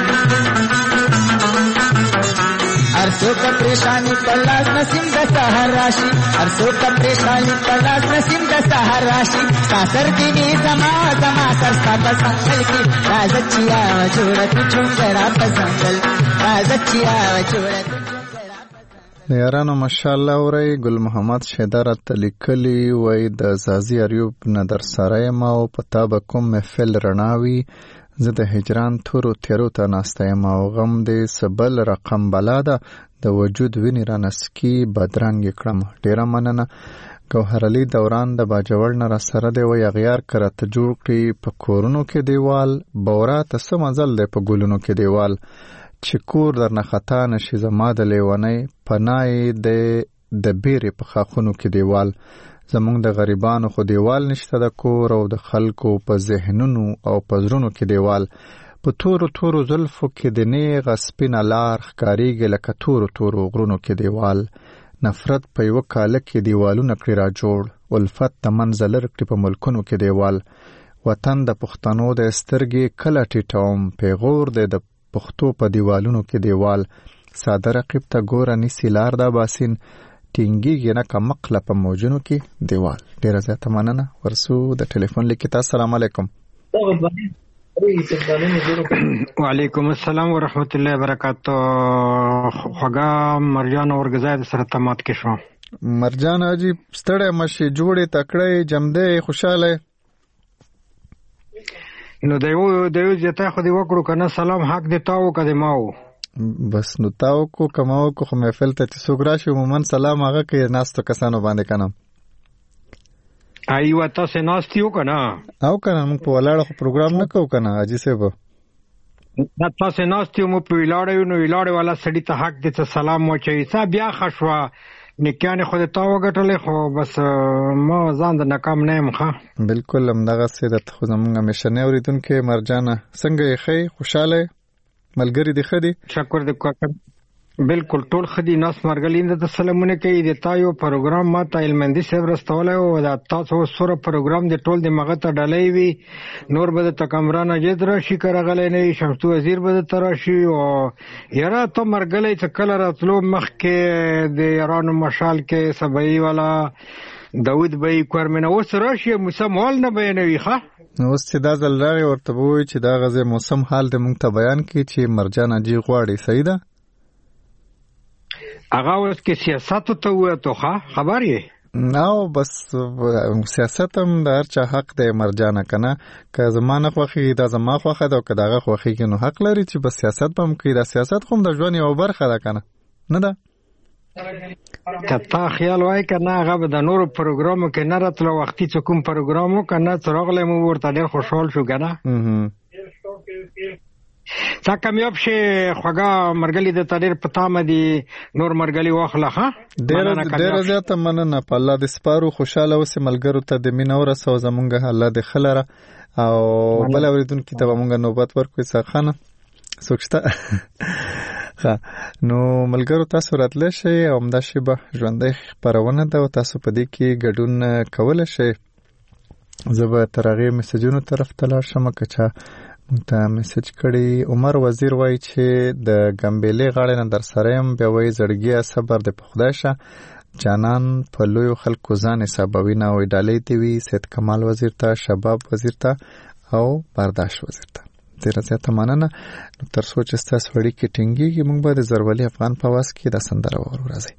ارسو کا پریشانی پلاس نسیم دا سہر راشی ارسو کا پریشانی پلاس نسیم دا سہر راشی ساسر دینی زما زما سرسا پسنگل کی رازچیا جوڑت چونگرا پسنگل رازچیا جوڑت د یارانو ماشاءالله اوري ګل محمد شیدار تلیکلی وای د زازی اریوب ندر سره ما او پتا به کوم محفل رڼاوي زه د هجران تورو تیرو ته ناستایم او غم دې سبل رقم بلاده د وجود ویني را نسکی بدرنګ کړم ډیره مننه ګوهر علي دوران د باجوړ نه را سره دی وای غیار کرته جوړ کړي په کورونو کې دیوال بورا ته سمزل دی په ګلونو کې دیوال چې کور در نه خطا نشي زما د لیونی پنای د بیرې په خاخونو کې دیوال زمونږ د غریبانو خو دیوال نشته د کور او د خلکو په ذهنونو او په زړونو کې دیوال په تورو تورو زلفو کې د نیغ سپینه لار ښکاریږي لکه تورو تورو غرونو کې دیوال نفرت په یوه کاله کې دیوالونه کړي را جوړ الفت د منزلر کړي په ملکونو کې دیوال وطن د پښتنو د سترګې کله ټیټوم پیغور دی د پښتو په دیوالونو کې دیوال ساده رقیب ته ګوره نیسی لار دا باسین ټینګیږي نه کمقله په موجونو کې دیوال ډیره زیاته مننه ورسو د ټلیفون لیکي تاسو السلام علیکم وعلیکم السلام ورحمت الله وبرکاتہ خوږه مرجان اورګزای سره تمات کې شو مرجان اجي ستړی مشي جوړې تکړه جمده خوشاله نو دیو زیاته خو دی وکړو کنه سلام حق دی تاو کده ماو بس نو تاو کو کماو کو محفل ته څوک راشي عموما سلام هغه کې ناستو کسانو باندې کنه ایو تاسو ناستیو کنه او کنه موږ په ولاړو پروګرام نه کوو کنه اجي سبا تاسو ناستیو مو په ولاړو نو ولاړو والا سړی ته حق دی ته سلام مو چي صاحب بیا خشوا نکانه خو ته وګټلې خو بس ما ځان د ناکام نه یم ښه بالکل هم دغه سیدت خو زمونږ مشنه اوریدونکو مرجانه څنګه یې خې خوشاله ملګری دی خدي شکر دې بالکل ټول خدي ناس مرګلیند د سلامونه کوي د تایو پروګرام ما ته علمندي صاحب رستوله او د تاسو سره پروګرام د ټول د مغه ته ډلې وی نور به د کمرانه جد راشي کرغلې نه شمس وزیر به تراشي او یاره ته مرګلې څه کله راتلو مخ کې د ایران مشال کې سبعي والا داود بای کورمنه اوس راشي موسم حال نه بیانوي ښه نو اوس چې دا ځل راغی ورته وایي چې دا غزه موسم حال د مونږ ته بیان کړي چې مرجان اجي غواړي صحیح ده هغه اوس کې سیاست ته وته خبر یې نو بس سیاست هم د هر چا حق دی مرجانه کنه که زمانه خوخي دا زما خوخه دا که دغه خوخي کې نو حق لري چې بس سیاست هم کوي دا سیاست خو د ژوند یو برخه ده کنه نه ده کته خیال وای کنه هغه د نورو پروګرامو کې نه راتلو وختي څه کوم پروګرامو کنه څرغله مو ورته ډېر خوشحال شو کنه تا کامیاب شي خوګه مرګلي د تاریخ پتا مدي نور مرګلي واخله ها ډېر زیاته مننه په الله د سپارو خوشاله اوسې ملګرو ته د مینور سو زمونږه الله د خلره او بل اوریدونکو ته مونږه نوبت ورکوي څخه سوچته نو ملګرو تاسو راتلی شئ او همدا شیبه ژوندۍ خپرونه ده او تاسو په دې کې ګډون کولی شئ. زه به تر هغې میسجونو طرف ته لاړ شم که چا موږ ته میسج کړي. عمر وزیر وایي چې د ګمبېلې غاړې نه در سره یم، بیا وایي زړګیه صبر دې په خدای شه، جانان په لویو خلکو ځان حسابوي نه، وایي ډالۍ دې وي سید کمال وزیر ته، شباب وزیر ته او برداشت وزیر ته. ډېره زیاته مننه. نو تر څو چې ستاسو اړیکې ټینګېږي موږ به د زرولي افغان په آواز کې دا سندره واورو. راځئ.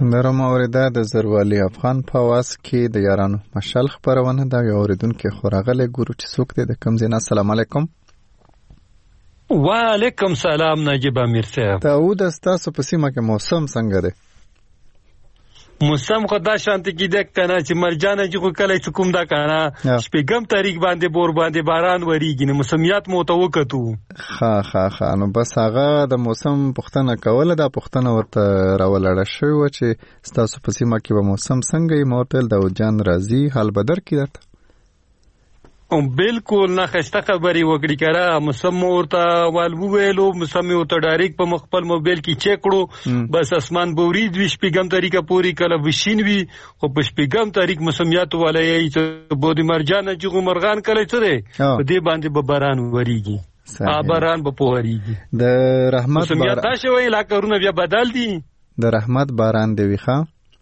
نرم اوریدا د زروالي افغان په واس کې د یارانو مشال خبرونه دا یو اوریدونکو خوراغله ګورو چې څوک دی د کم زینا. السلام علیکم. وعلیکم سلام نجیب امیر صاحب. داود تاسو په سیمه کې موسم څنګه دی؟ موسم خدا شانتی کی دیک کنه چې مرجانه چې خو کله چې کوم دا کنه شپږم تاریخ باندې بور باندې باران وریږي نو موسمیات مو ته وکړو. ها نو بس هغه د موسم پښتنه کوله دا پښتنه ورته راولړه شو چې تاسو په سیمه کې به موسم څنګه یې مورتل دا جان راضی حال بدر کی درته بالکل نه خسته خبري وکړي کړه موسم ورته والو ویلو موسم ورته ډایرک په خپل موبایل کې چیک کړو بس اسمان بوري د شپږم طریقه پوری کله وشین وی خو په شپږم طریق موسمیات ولای چې بودی مرجانه چې مرغان کله چره په دې باندې به باران وریږي باران به پوریږي د رحمت موسمیات دا شوی لا کارونه بیا بدل دي د رحمت باران دی ویخه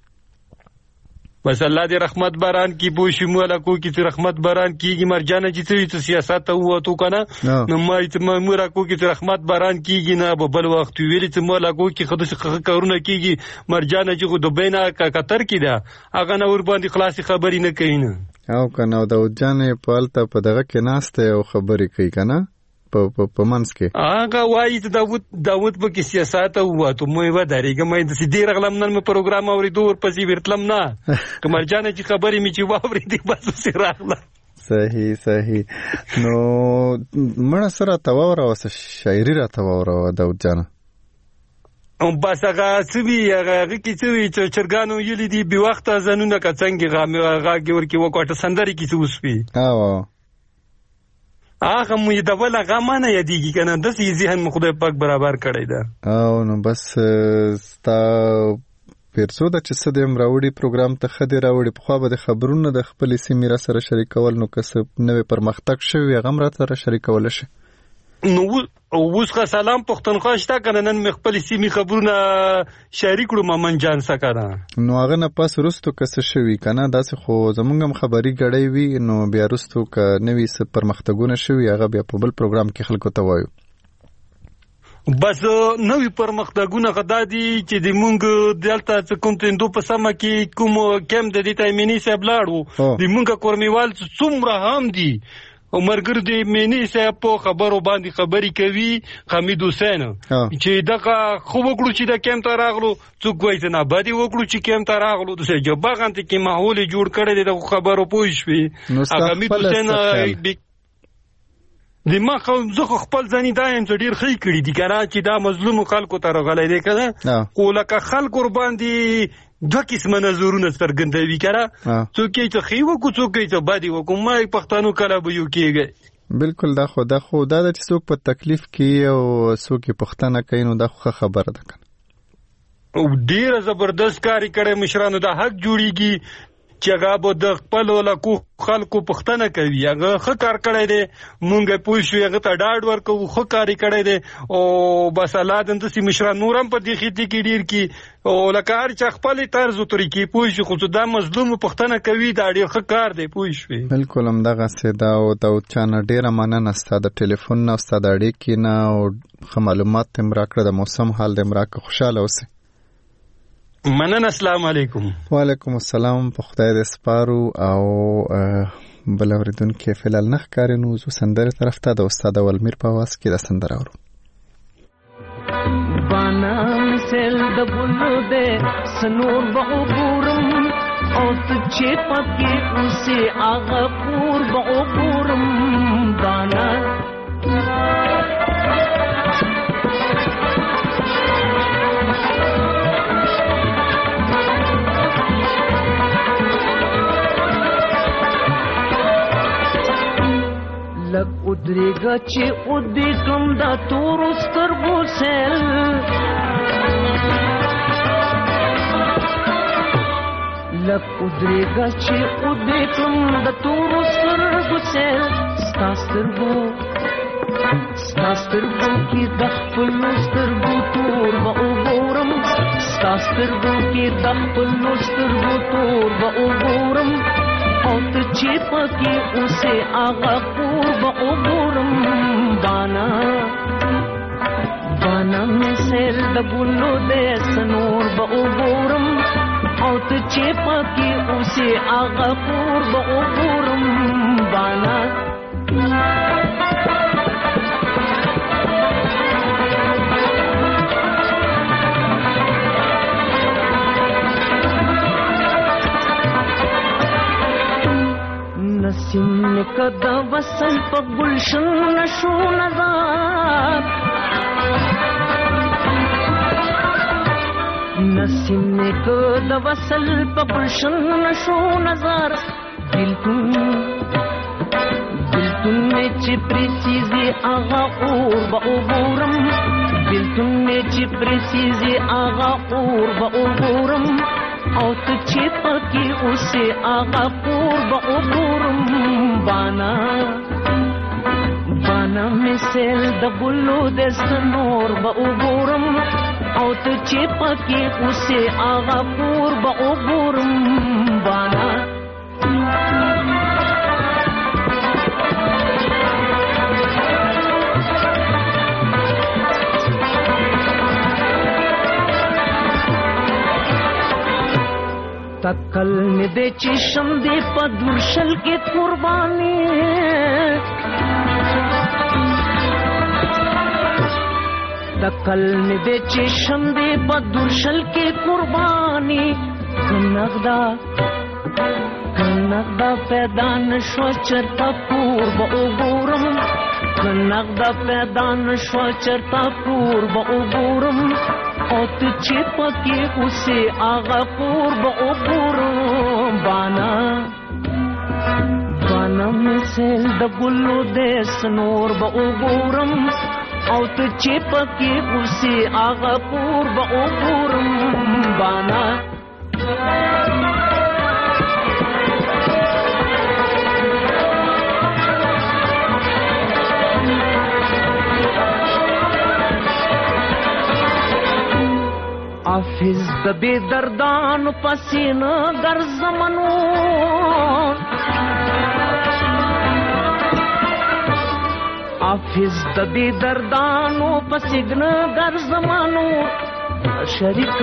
بس الله دې رحمت باران کی بو شموله کو کی رحمت باران کیږي مرجانه چې ته سیاست او تو کنه نو ما مورا کو کی رحمت باران کیږي نه په بل وخت ویل چې مولا کو کی خود کارونه کیږي مرجانه چې خود بینه کا قطر کی دا هغه نور باندې خلاصي خبري نه کوي نه او کنه د جانې پالته په دغه کې ناشته او خبري کوي کنه په منس کې هغه وایي چې داوود په کې سیاست او تو مې و درېګه مې د سیدی رغلم نن مې پروګرام اورېدو ورپسې ورتلم نه کمرجانه چې خبرې مې چې واورېدې بس سره راغله صحیح نو مړه سره تواوره وس شاعري را تواوره داوود جان بس هغه سوي هغه کې سوي چې چرګانو یلي دی به وخت ځنونه کڅنګ غاګي ورکی وکټه سندري کې سوسپی او هغه مې د ولا غمانه یادېږي کنه د سې ذهن مو خدای پاک برابر کړی دا او نو بس ستا پیرسو د چې سدم راوړي پروګرام ته خدي راوړي په خو به د خبرونو د خپل سیمه را سره شریکول نو کسب نوې پرمختګ شوی غم را سره شریکول شي نو اوس سلام پښتونخوا شته کنه نن مې خپل سیمه خبرونه شریک کړو مامن جان سکاره نو هغه نه پاس رستو کس شوی کنه داسې خو زمونږم خبري غړې وی نو بیا رستو ک نوې س پرمختګونه شوی هغه بیا په بل پروګرام کې خلکو ته وایو بس نوې پرمختګونه غدا دي چې د مونږ دلته کوم تندو په سم کې کوم کم د دې تایمنی سب لاړو د مونږ کورمیوال څومره هم دي عمرګر دې مینی صاحب په خبرو باندې خبري کوي حمید حسین چې دغه خو وګړو چې د کم ته راغلو څوک وایي چې نه باندې وګړو چې کم ته راغلو د څه جباغانته کې ماحول جوړ کړی د خبرو پوه شوي حمید حسین د ما خو خپل ځاني دایم چې ډیر خې کړی دي کنه چې دا مظلوم خلکو ته راغلی دی کنه خو لکه خلکو باندې دوه قسمه نظرونه څرګندوي کنه څوک چې خې وکړو څوک چې باندې وکړو ما پښتنو کله به یو کېږي بالکل دا خو دا چې څوک په تکلیف کې او څوک پښتنه کوي نو دا خبره ده کنه او ډیر زبردست کاری کړي مشرانو دا حق جوړیږي چې هغه به د خپل ولکو خلکو پښتنه کوي هغه ښه کار کړی دی مونږ پوه شو هغه ته ډاډ ورکوو ښه کار کړی دی او بس الله د داسې مشران نور هم په دې خېټې کې ډیر کی او لکه هر چا خپل طرز او طریقې پوه شو خو دا مظلوم پښتنه کوي دا ډیر ښه کار دی پوه شو بالکل هم دغه سدا او داود چانه ډیره مننه ستاسو د ټلیفون نه ستاسو د اړیکې نه او معلومات تم راکړه د موسم حال دم راکړه خوشاله اوسئ مننه السلام علیکم وعلیکم السلام په خدای دې سپارو او بل اوریدونکو فلال نخ کارینو زو سندره طرف ته د استاد ولمیر په واس کې د سندره اورو بانا مثل د بلو دې سنور بعبورم او چې پکې اوسه هغه پور بعبورم بانا لک ادریگا چی ادی کم دا تور سترگو سیل لک ادریگا چی ادی کم دا تور سترگو سیل ستا سترگو کی دخپلو سترگو تور با اوگورم ستا سترگو کی دخپلو سترگو تور با اوگورم او ته چې پکې اوسه هغه پور به وګورم بانا بانا مې سیل د ګلو د سنور به وګورم او ته چې پکې اوسې هغه کور به وګورم بانا نسیم کدا وصل په گلشن نشو نظر نسیم کدا وصل په گلشن نشو نظر دلتون میں چپری سیزی آغا اور با اوبورم دلتون میں چپری سیزی آغا اور با اوبورم او ته چې پکې اوسې هغه کور به وګورم بانا مې سیل د ګلو د سنور به وګورم او ته چې پکې اوسې هغه کور به وګورم بانا تکل می دے چشم دے پدرشل کے قربانی تکل می دے چشم دے پدرشل کے قربانی کنغدا پیدا نشو چرتا کور با اوگورم کنغدا پیدا نشو چرتا کور با اوگورم او ته چې پکې اوسې هغه کور به وګورم بانا مې سیل د ګلو د سنور به وګورم او ته چې پکې اوسې هغه کور به وګورم بانا حافظ د بے دردانو پسینه ګرځمنو حافظ د بے دردانو پسینه ګرځمنو شریک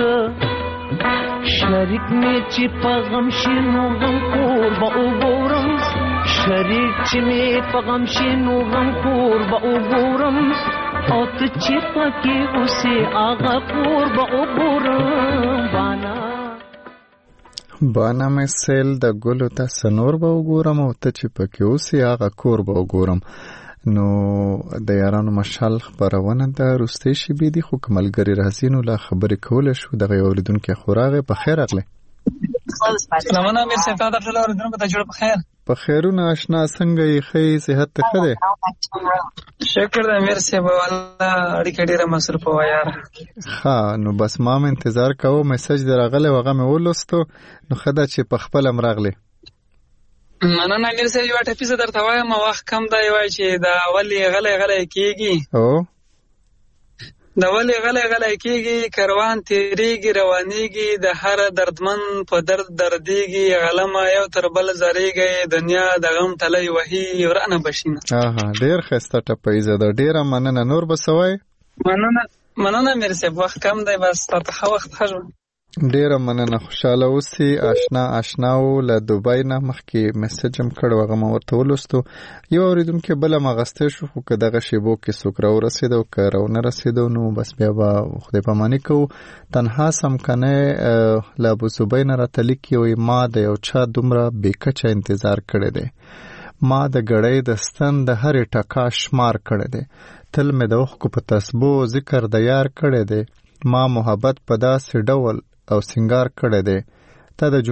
می چې په غم شینو غم کور به وګورم شریک چې می په غم شینو غم کور به وګورم او ته چې پکې اوسې هغه کور به وګورم بانا مې سیل د ګلو ته سنور به وګورم او ته چې پکې اوسې هغه کور به وګورم. نو د یارانو مشال خبرونه د روستي شبي دي خو کملګری راځي نو لا خبرې کول شو دغه اوریدونکو خوراغه په خیر اغله سلامونه امیر صاحب تاسو ټول اوریدونکو ته جوړ په خیر په خیرونه آشنا څنګه یې خې صحت ته خده شکر د امیر صاحب والله اړیکې ډیره مصروف و یار ها نو بس ما انتظار کوم میسج درغله وغه مې ولستو نو خدا چې په خپل امرغله مننه امیر صاحب یو ټپی زه درته وایم وخت کم دی وای چې دا ولی غلې کیږي او دا ولی غلې کیږي کاروان تیریږي روانيږي د هر دردمن په درد درديږي غلمه یو تر بل زریږي دنیا د غم تلې وهي ورانه بشینه ها ډیر خسته ټپی زه د ډیره مننه نور بسوي مننه امیر صاحب وخت کم دی بس تاسو وخت حجو ډیره مننه خوشاله اوسئ آشناو له دوبۍ نه مخکې میسج هم کړو هغه ما ورته ولوستو یو اوریدونکو بل مغسته شو خو که دغه شیبو کې څوک راورسېدو که راونه رسېدو نو بس بیا به خدای پاماني کوو تنها سم کنه له ابوظبي نه راته لیکي وایي ما د یو چا دومره بېکچه انتظار کړی دی ما د ګړۍ د ستن د هرې ټکا شمار کړی دی تل مې د اوښکو په تسبو ذکر د یار کړی دی ما محبت په داسې ډول او سنگار کړی دی تا د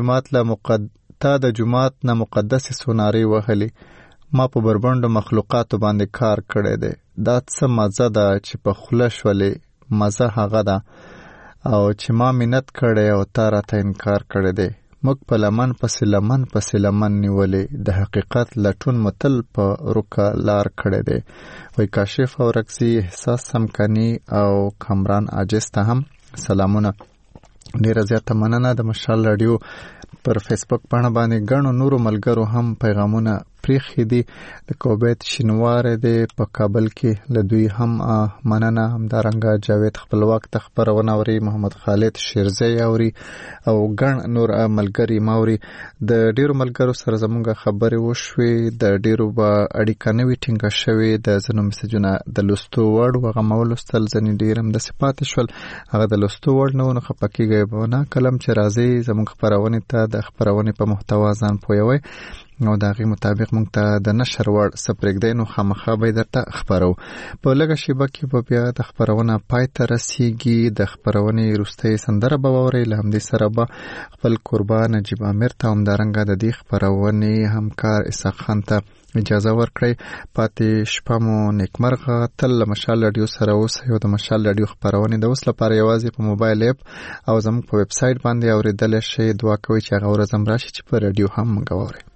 جماعت نه مقدس سوناری وهلی ما په بربندو مخلوقاتو باندې کار کړی دی دا څه مزه ده چې په خوله شولې مزه هغه ده او چې ما منت کړی او تا راته انکار کړی دی موږ په لمن پسې لمن نیولې د حقیقت لټون متل په روکه لار کړی دی وای کاشف او رقصي احساس سمکني او کمران عاجز ته هم سلامونه ډیره زیاته مننه د مشال رادیو پر فیسبوک باندې غنو نورو ملګرو هم پیغامونه پریخي دي د کوبیت شینوار دی په کابل کې لدوی هم مننه همدارنګه جاوید خپلواک ته خبرونه اوري محمد خالد شیرزی اوري او ګڼ نور ملګری ماوري د ډیرو ملګرو سره زمونږ خبرې وشوي د ډیرو به اړیکه نوي ټینګه شوي د زنو میسجونه د لوستو وړ وغه مولستل ځنې ډیرم د صفات شول هغه د لوستو وړ نه ونه خپکیږي بونه کلم چې راځي زمونږ خبرونه ته د خبرونه په محتوا ځان پویوي نو دغه مطابق مونږ ته د نشر وړ سپریګدین او خامخا به درته خبرو په لږه شیبه کې به بیا د خبرونه پای ته رسیږي د خبرونه وروستۍ سندره به ووري له همدې سره به خپل قربان نجیب امیر ته همدارنګه د دې خبرونه همکار اسحاق خان ته اجازه ورکړئ پاتې شپه مو نیکمرغه تل مشال رادیو سره اوسئ او د مشال رادیو خبرونه د اوس لپاره یوازې په موبایل اپ او زموږ په ویب سټ باندې اوریدل شي دعا کوي چې هغه ورځ هم راشي چې په رادیو هم غواړي